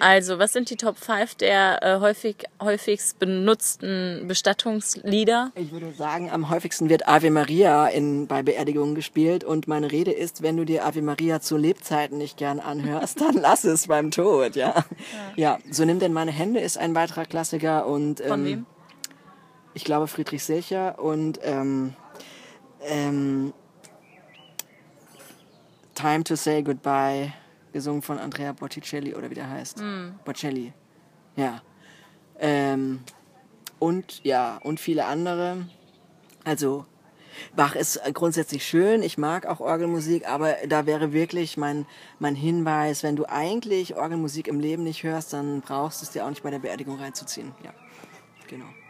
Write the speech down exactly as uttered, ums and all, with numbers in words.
Also, was sind die Top fünf der äh, häufig, häufigst benutzten Bestattungslieder? Ich würde sagen, am häufigsten wird Ave Maria in, bei Beerdigungen gespielt und meine Rede ist, wenn du dir Ave Maria zu Lebzeiten nicht gern anhörst, dann lass es beim Tod, ja. Ja, ja, so nimm denn meine Hände ist ein weiterer Klassiker und ähm, Von wem? Ich glaube Friedrich Silcher und ähm, ähm, Time to Say Goodbye, gesungen von Andrea Botticelli oder wie der heißt. Mm. Bocelli, ja. Ähm, und ja, und viele andere. Also Bach ist grundsätzlich schön, ich mag auch Orgelmusik, aber da wäre wirklich mein, mein Hinweis, wenn du eigentlich Orgelmusik im Leben nicht hörst, dann brauchst du es dir auch nicht bei der Beerdigung reinzuziehen. Ja, genau.